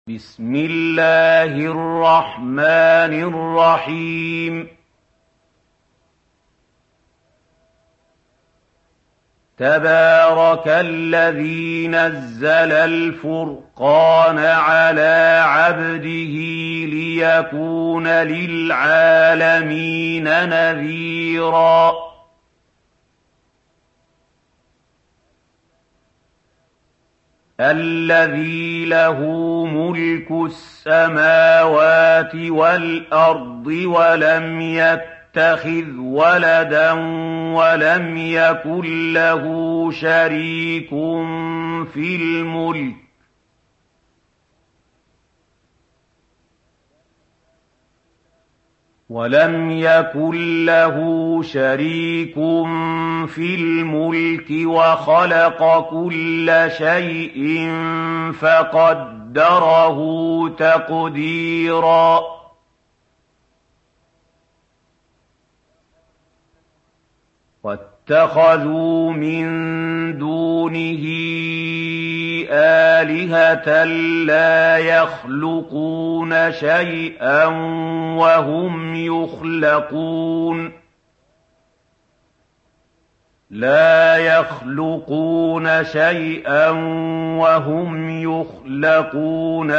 بسم الله الرحمن الرحيم. تبارك الذي نزل الفرقان على عبده ليكون للعالمين نذيرا. الذي له ملك السماوات والأرض ولم يتخذ ولدا ولم يكن له شريك في الملك وخلق كل شيء فقدره تقديرا. واتخذوا من دونه آلهة لا يخلقون شيئا وهم يخلقون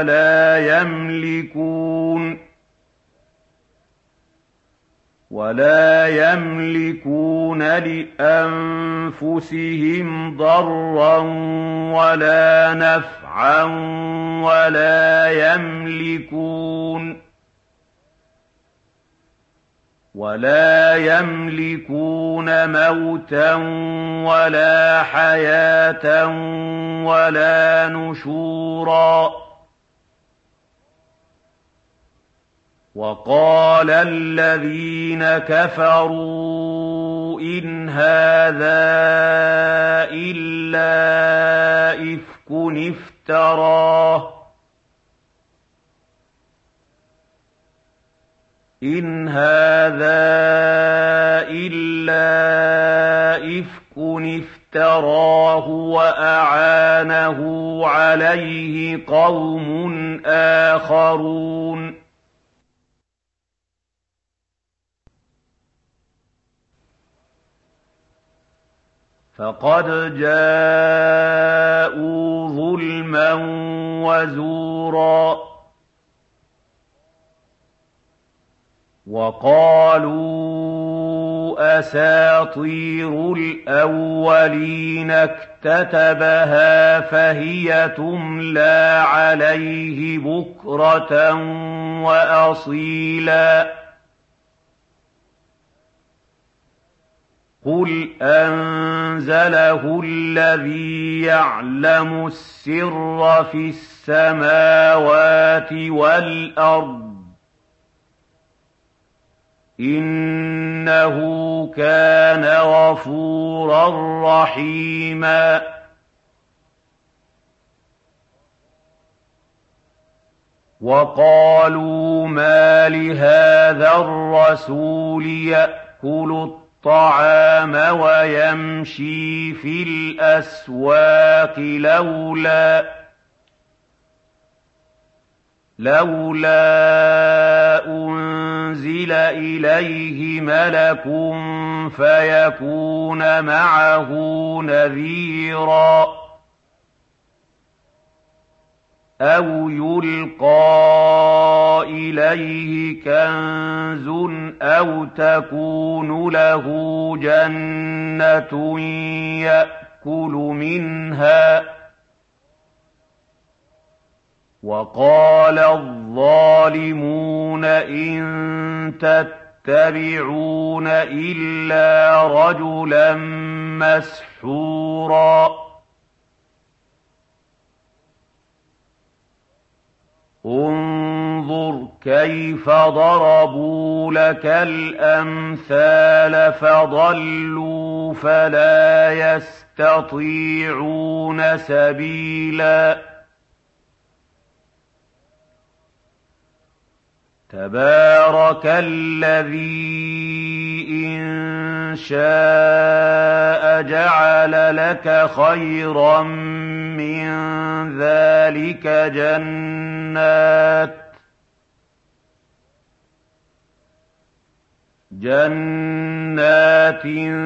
ولا يملكون لأنفسهم ضرا ولا نفعا ولا يملكون موتا ولا حياة ولا نشورا. وقال الذين كفروا إن هذا إلا إفك افتراه وأعانه عليه قوم آخرون. فقد جاءوا ظلما وزورا. وقالوا أساطير الأولين اكتتبها فهي تملى عليه بكرة وأصيلا. قل أنزله الذي يعلم السر في السماوات والأرض إنه كان غفورا رحيما. وقالوا ما لهذا الرسول يأكل الطعام ويمشي في الأسواق لولا أنزل إليه ملك فيكون معه نذيرا أو يلقى إليه كنز أو تكون له جنة يأكل منها. وقال الظالمون إن تتبعون إلا رجلا مسحورا. انظر كيف ضربوا لك الأمثال فضلوا فلا يستطيعون سبيلا. تبارك الذي إن شاء جعل لك خيرا من ذلك جنات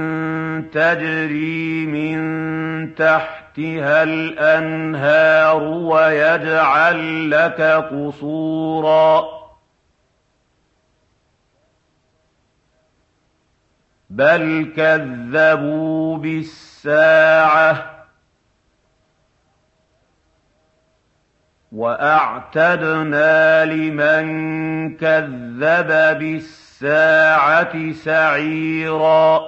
تجري من تحتها الأنهار ويجعل لك قصورا بل كذبوا بالساعة وأعتدنا لمن كذب بالساعة سعيرا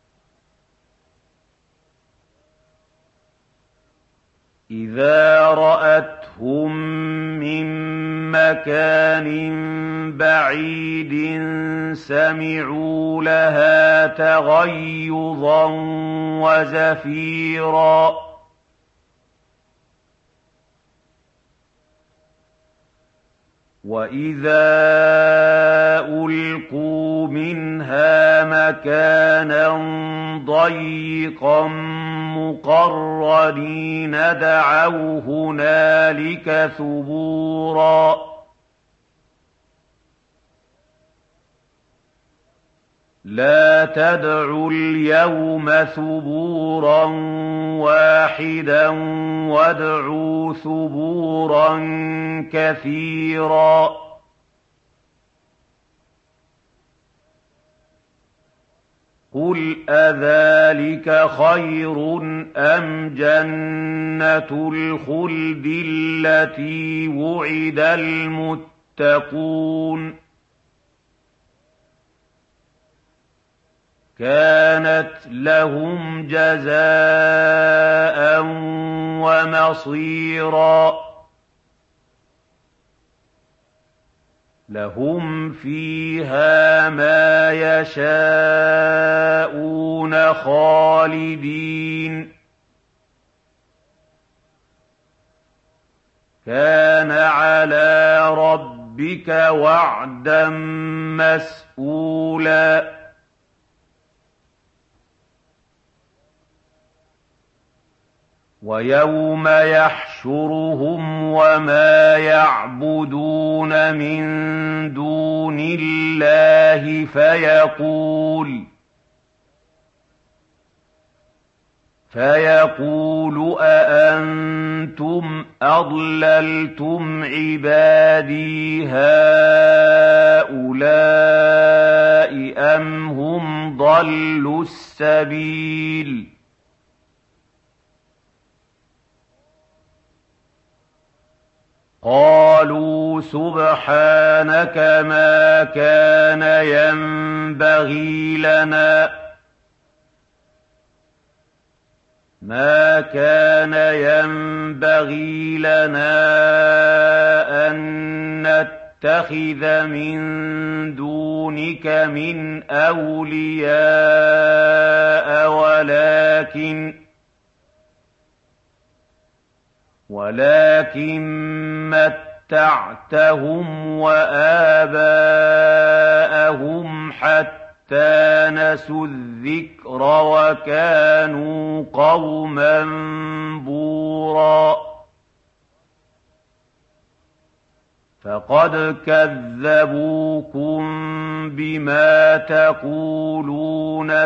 إذا رأتهم من مكان بعيد سمعوا لها تغيظا وزفيرا وإذا ألقوا منها مكانا ضيقا مقرنين دعوا هنالك ثبورا لا تدعوا اليوم ثبورا واحدا وادعوا ثبورا كثيرا قل أذلك خير أم جنة الخلد التي وعد المتقون كانت لهم جزاء ومصيرا لهم فيها ما يشاءون خالدين كان على ربك وعدا مسئولا ويوم يحشرهم وما يعبدون من دون الله فيقول أأنتم أضللتم عبادي هؤلاء أم هم ضلوا السبيل قالوا سبحانك ما كان ينبغي لنا أن نتخذ من دونك من أولياء ولكن متعتهم وآباءهم حتى نسوا الذكر وكانوا قوما بورا فقد كذبوكم بما تقولون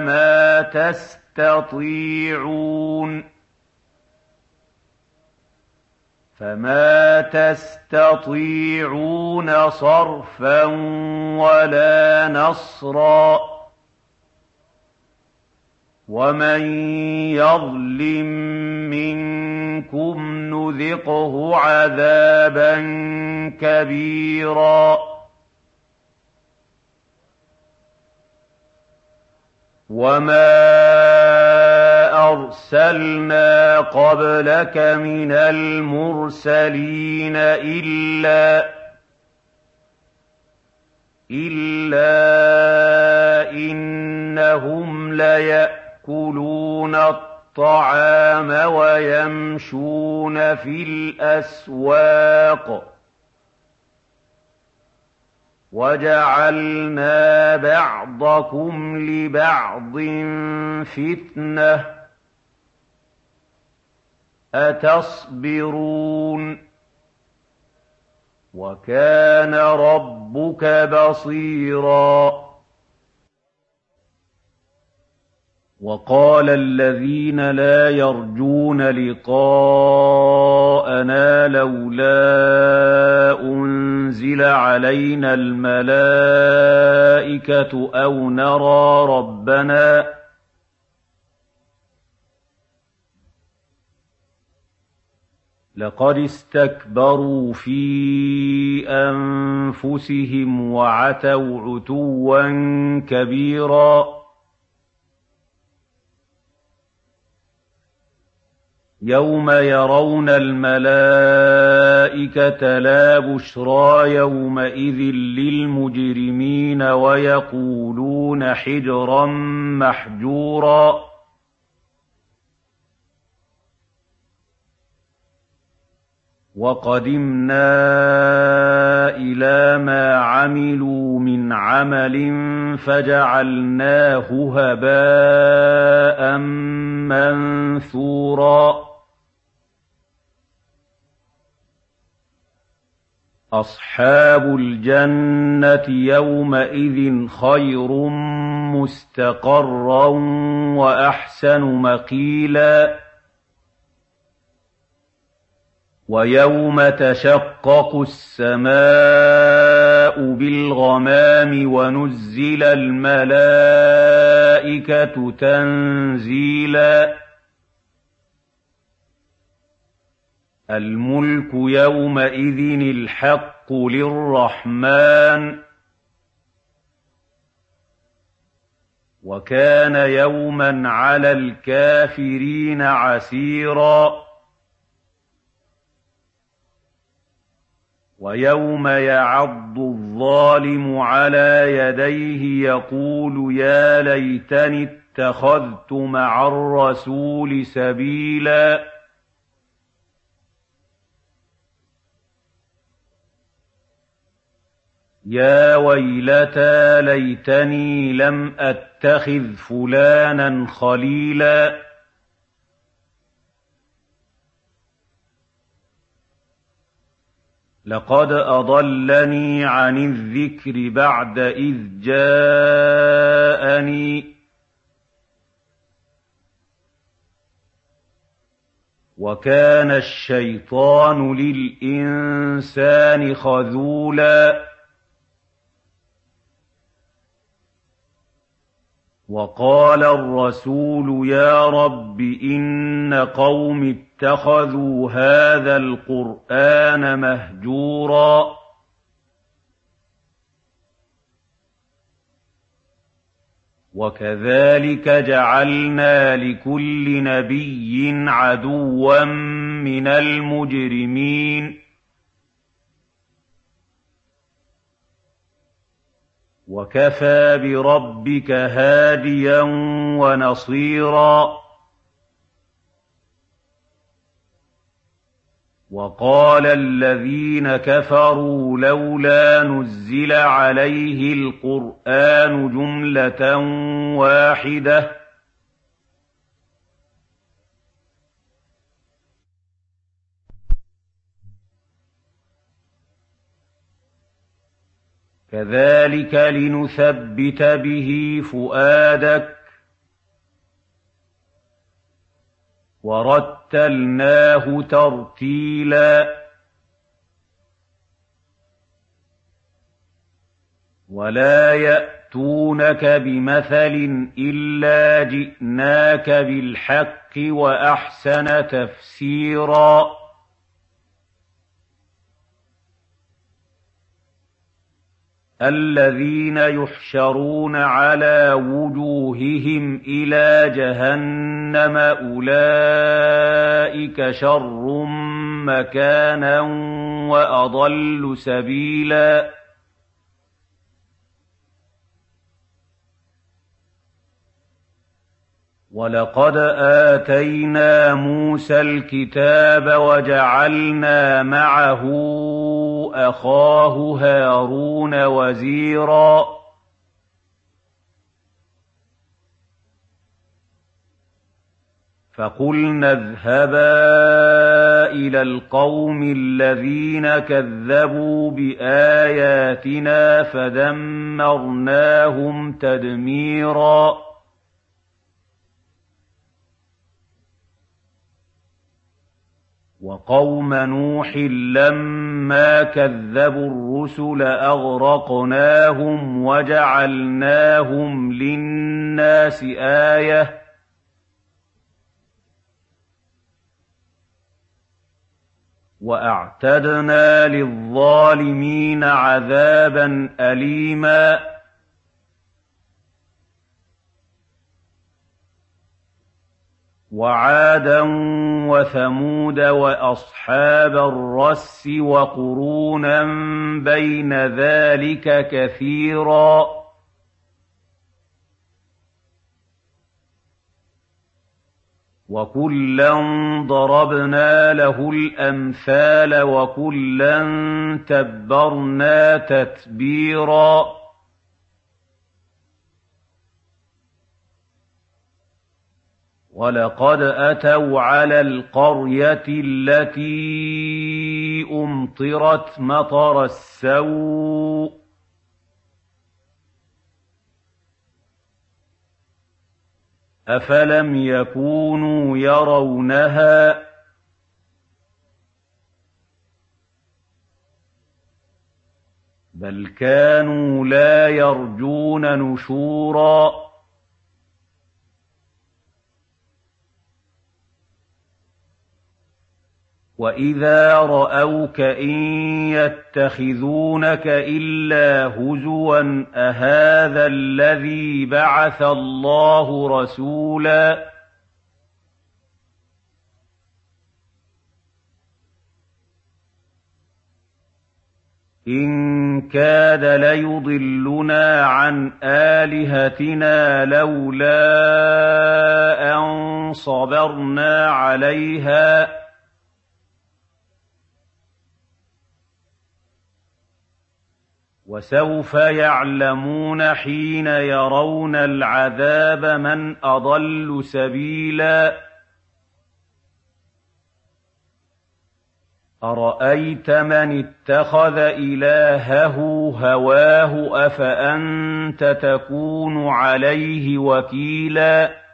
فما تستطيعون صرفا ولا نصرا ومن يظلم منكم نذقه عذابا كبيرا وما أرسلنا قبلك من المرسلين إلا إنهم ليأكلون الطعام ويمشون في الأسواق وجعلنا بعضكم لبعض فتنة أتصبرون وكان ربك بصيرا وقال الذين لا يرجون لقاءنا لولا أنزل علينا الملائكة أو نرى ربنا لقد استكبروا في أنفسهم وعتوا عتوا كبيرا يوم يرون الملائكة لا بشرى يومئذ للمجرمين ويقولون حجرا محجورا وقدمنا إلى ما عملوا من عمل فجعلناه هباء منثورا أصحاب الجنة يومئذ خير مستقرا وأحسن مقيلا ويوم تشقق السماء بالغمام ونزل الملائكة تنزيلا الملك يومئذ الحق للرحمن وكان يوما على الكافرين عسيرا ويوم يعض الظالم على يديه يقول يا ليتني اتخذت مع الرسول سبيلا يا ويلتى ليتني لم أتخذ فلانا خليلا لقد أضلني عن الذكر بعد إذ جاءني وكان الشيطان للإنسان خذولا وقال الرسول يا رب إن قوم اتخذوا هذا القرآن مهجورا وكذلك جعلنا لكل نبي عدوا من المجرمين وكفى بربك هاديا ونصيرا وقال الذين كفروا لولا نزل عليه القرآن جملة واحدة كذلك لنثبت به فؤادك ورتلناه ترتيلا ولا يأتونك بمثل إلا جئناك بالحق وأحسن تفسيرا الذين يحشرون على وجوههم إلى جهنم أولئك شر مكانا وأضل سبيلا ولقد آتينا موسى الكتاب وجعلنا معه أخاه هارون وزيرا فَقُلْنَا اذْهَبَا إِلَى الْقَوْمِ الَّذِينَ كَذَّبُوا بِآيَاتِنَا فَدَمَّرْنَاهُمْ تَدْمِيرًا وَقَوْمَ نُوحٍ لَّمَّا كَذَّبُوا الرُّسُلَ أَغْرَقْنَاهُمْ وَجَعَلْنَاهُمْ لِلنَّاسِ آيَةً وَأَعْتَدْنَا لِلظَّالِمِينَ عَذَابًا أَلِيمًا وَعَادًا وَثَمُودَ وَأَصْحَابَ الرَّسِّ وَقُرُونًا بَيْنَ ذَلِكَ كَثِيرًا وَكُلًّا ضَرَبْنَا لَهُ الْأَمْثَالَ وَكُلًّا تَبَّرْنَا تَتْبِيرًا وَلَقَدْ أَتَوْا عَلَى الْقَرْيَةِ الَّتِي أُمْطِرَتْ مَطَرَ السَّوْءِ أَفَلَمْ يَكُونُوا يَرَوْنَهَا بَلْ كَانُوا لَا يَرْجُونَ نُشُورًا وَإِذَا رَأَوْكَ إِن يَتَّخِذُونَكَ إِلَّا هُزُوًا أَهَٰذَا الَّذِي بَعَثَ اللَّهُ رَسُولًا إِن كَادَ لَيُضِلُّنَا عَنْ آلِهَتِنَا لَوْلَا أَن صَبَرْنَا عَلَيْهَا وَسَوْفَ يَعْلَمُونَ حِينَ يَرَوْنَ الْعَذَابَ مَنْ أَضَلُّ سَبِيلًا أَرَأَيْتَ مَنِ اتَّخَذَ إِلَٰهَهُ هَوَاهُ أَفَأَنتَ تَكُونُ عَلَيْهِ وَكِيلًا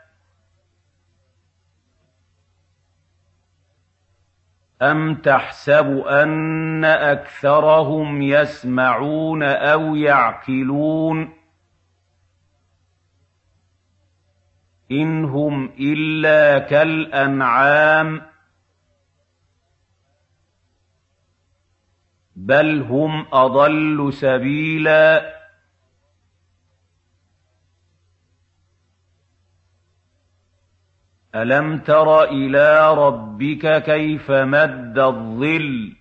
أَمْ تَحْسَبُ أَنَّ أَكْثَرَهُمْ يَسْمَعُونَ أَوْ يَعْقِلُونَ إِنْ هُمْ إِلَّا كَالْأَنْعَامِ بَلْ هُمْ أَضَلُّ سَبِيلًا أَلَمْ تَرَ إِلَىٰ رَبِّكَ كَيْفَ مَدَّ الظِّلَّ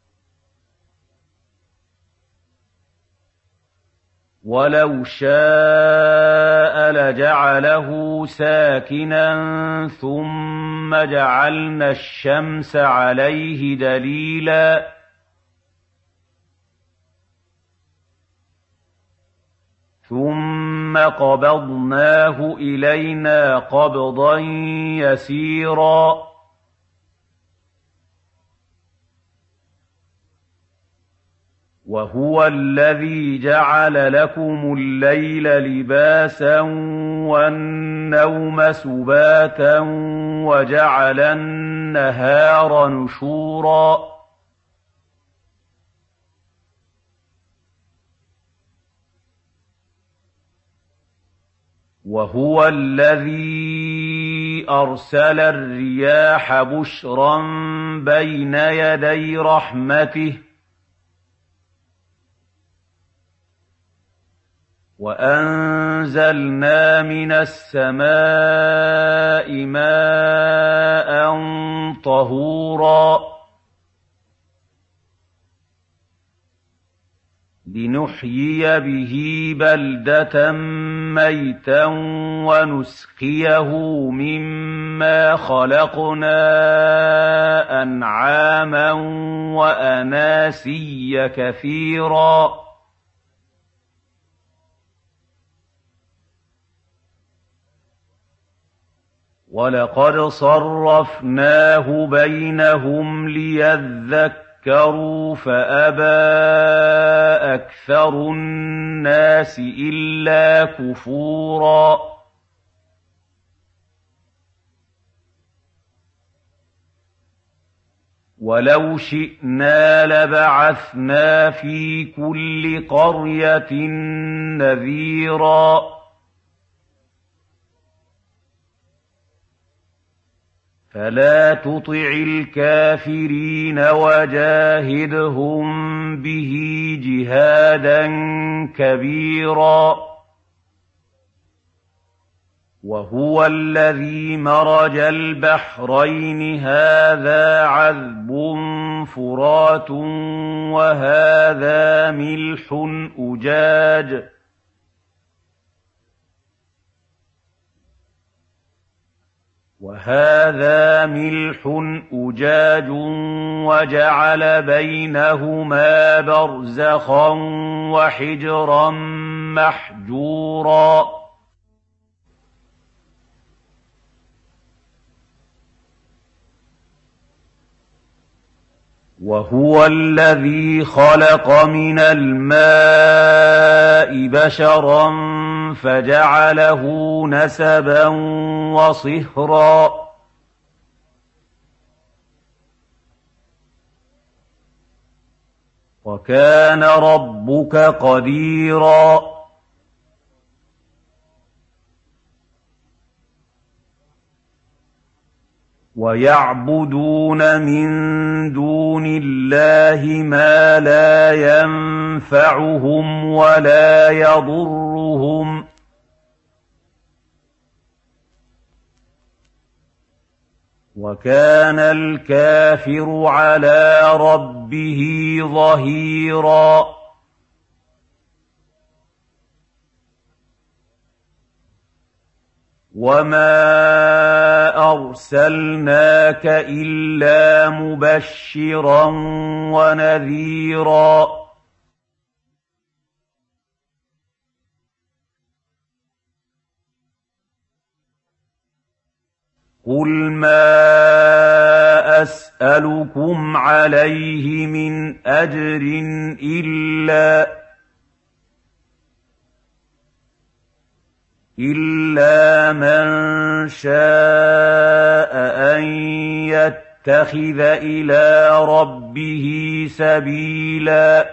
وَلَوْ شَاءَ لَجَعَلَهُ سَاكِنًا ثُمَّ جَعَلْنَا الشَّمْسَ عَلَيْهِ دَلِيلًا ثُمَّ قَبَضْنَاهُ إِلَيْنَا قَبْضًا يَسِيرًا وَهُوَ الَّذِي جَعَلَ لَكُمُ اللَّيْلَ لِبَاسًا وَالنَّوْمَ سُبَاتًا وَجَعَلَ النَّهَارَ نُشُورًا وَهُوَ الَّذِي أَرْسَلَ الرِّيَاحَ بُشْرًا بَيْنَ يَدَيْ رَحْمَتِهِ وَأَنزَلْنَا مِنَ السَّمَاءِ مَاءً طَهُورًا لِّنُحْيِيَ بِهِ بَلْدَةً مَّيْتًا وَنُسْقِيَهُ مِمَّا خَلَقْنَا أَنْعَامًا وَأَنَاسِيَّ كَثِيرًا وَلَقَدْ صَرَّفْنَاهُ بَيْنَهُمْ لِيَذَّكَّرُوا فَأَبَىٰ أَكْثَرُ النَّاسِ إِلَّا كُفُورًا وَلَوْ شِئْنَا لَبَعَثْنَا فِي كُلِّ قَرْيَةٍ نَّذِيرًا فَلَا تُطِعِ الْكَافِرِينَ وَجَاهِدْهُم بِهِ جِهَادًا كَبِيرًا وَهُوَ الَّذِي مَرَجَ الْبَحْرَيْنِ هَٰذَا عَذْبٌ فُرَاتٌ وَهَٰذَا مِلْحٌ أُجَاجٌ وَجَعَلَ بَيْنَهُمَا بَرْزَخًا وَحِجْرًا مَّحْجُورًا وَهُوَ الَّذِي خَلَقَ مِنَ الْمَاءِ بَشَرًا فَجَعَلَهُ نَسَبًا وَصِهْرًا ۗ وَكَانَ رَبُّكَ قَدِيرًا وَيَعْبُدُونَ مِن دُونِ اللَّهِ مَا لَا يَنفَعُهُمْ وَلَا يَضُرُّهُمْ ۗ وَكَانَ الْكَافِرُ عَلَىٰ رَبِّهِ ظَهِيرًا وَمَا أَرْسَلْنَاكَ إِلَّا مُبَشِّرًا وَنَذِيرًا قُلْ مَا أَسْأَلُكُمْ عَلَيْهِ مِنْ أَجْرٍ إِلَّا مَن شَاءَ أَن يَتَّخِذَ إِلَىٰ رَبِّهِ سَبِيلًا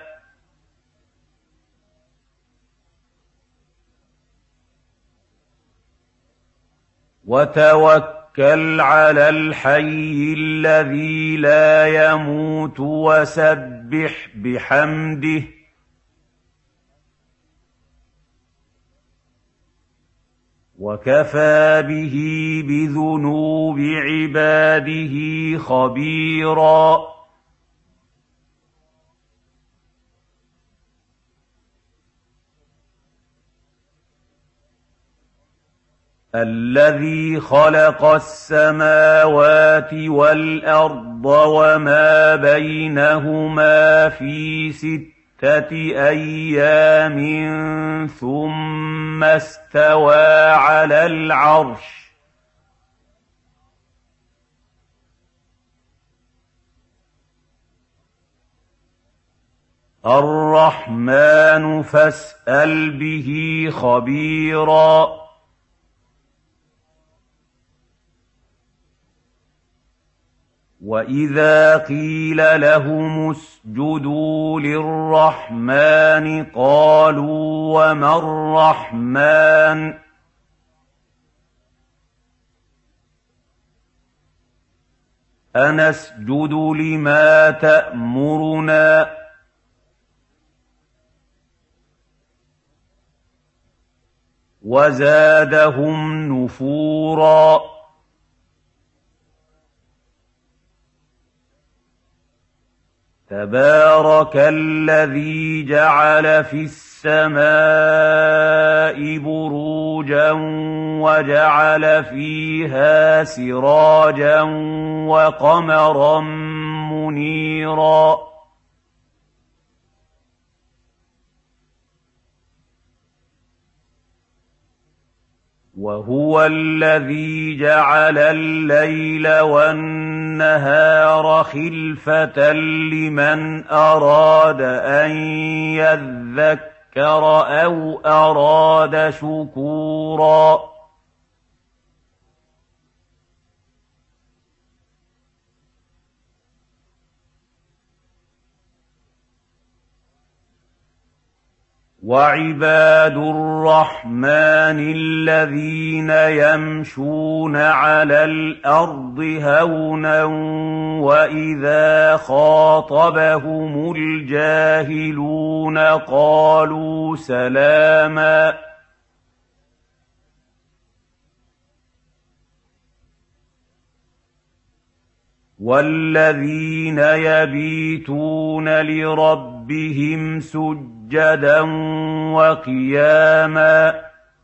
وَتَوَكَّلْ عَلَى الْحَيِّ الَّذِي لَا يَمُوتُ وَسَبِّحْ بِحَمْدِهِ ۚ وَكَفَىٰ بِهِ بِذُنُوبِ عِبَادِهِ خَبِيرًا الَّذِي خَلَقَ السَّمَاوَاتِ وَالْأَرْضَ وَمَا بَيْنَهُمَا فِي 6 أَيَّامٍ ثُمَّ اسْتَوَىٰ عَلَى الْعَرْشِ ۚ الرَّحْمَٰنُ فَاسْأَلْ بِهِ خَبِيرًا وَإِذَا قِيلَ لَهُمُ اسْجُدُوا لِلرَّحْمَٰنِ قَالُوا وَمَا الرَّحْمَٰنُ أَنَسْجُدُ لِمَا تَأْمُرُنَا وَزَادَهُمْ نُفُورًا تَبَارَكَ الَّذِي جَعَلَ فِي السَّمَاءِ بُرُوجًا وَجَعَلَ فِيهَا سِرَاجًا وَقَمَرًا مُّنِيرًا وهو الذي جعل الليل والنهار خلفة لمن أراد أن يذكر أو أراد شكورا وعباد الرحمن الذين يمشون على الأرض هونا وإذا خاطبهم الجاهلون قالوا سلاما والذين يبيتون لربهم سجدا وقياما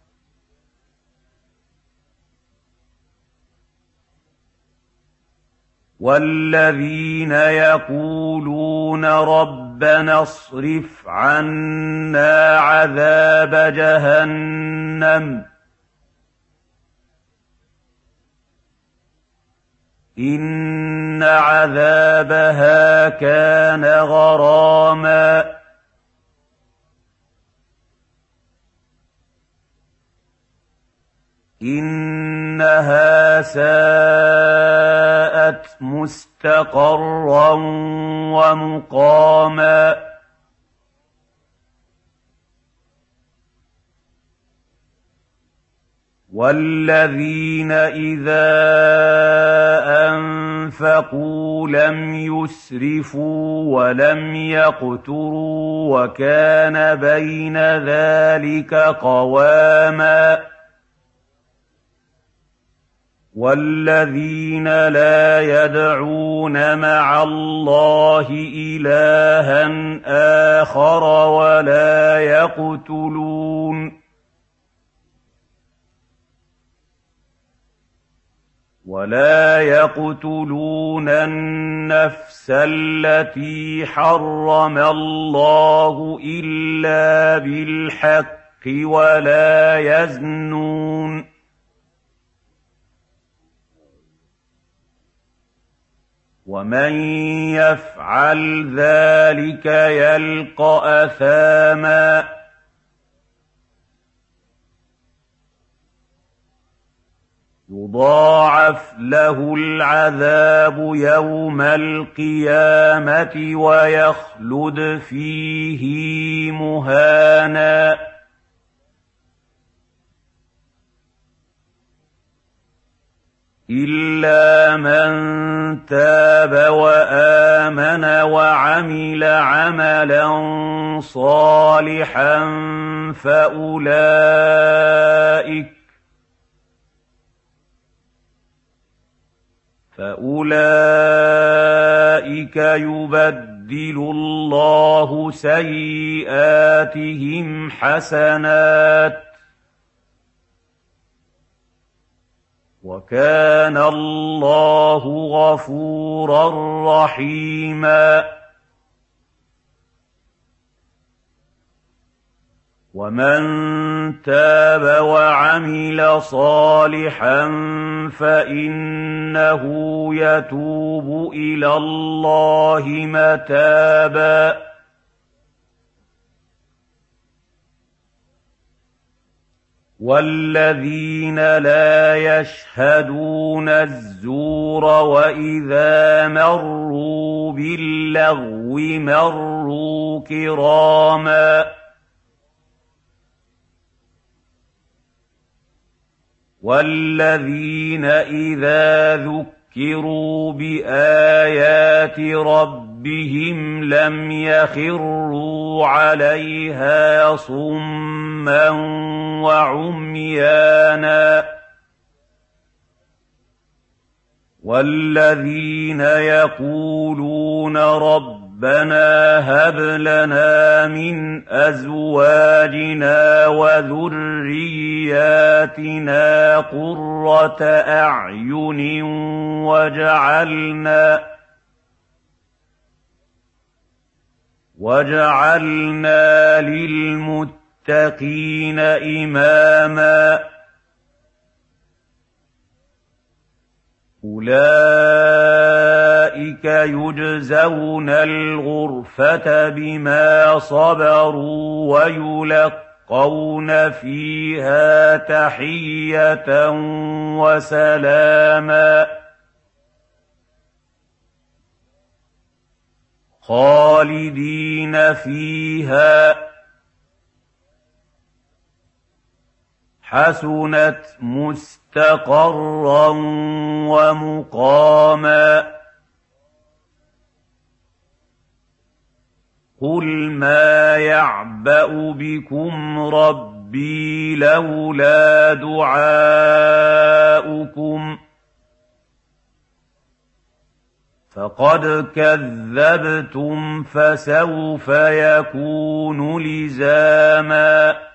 والذين يقولون ربنا اصرف عنا عذاب جهنم إن عذابها كان غراما إنها ساءت مستقرا ومقاما والذين إذا أنفقوا لم يسرفوا ولم يقتروا وكان بين ذلك قواما والذين لا يدعون مع الله إلها آخر ولا يقتلون النفس التي حرم الله إلا بالحق ولا يزنون ومن يفعل ذلك يلقى أثاما يضاعف له العذاب يوم القيامة ويخلد فيه مهانا إلا من تاب وآمن وعمل عملا صالحا فأولئك يبدل الله سيئاتهم حسنات وكان الله غفورا رحيما ومن تاب وعمل صالحا فإنه يتوب إلى الله متابا والذين لا يشهدون الزور وإذا مروا باللغو مروا كراما والذين إذا ذكروا بآيات ربهم لم يخروا عليها صما وعميانا والذين يقولون ربنا هب لنا من أزواجنا وذرياتنا قرة أعين وجعلنا للمتقين إماما أولئك يجزون الغرفة بما صبروا ويلقون فيها تحية وسلاما خالدين فيها حسنت مستقرا ومقاما قل ما يعبأ بكم ربي لولا دعاؤكم فقد كذبتم فسوف يكون لزاما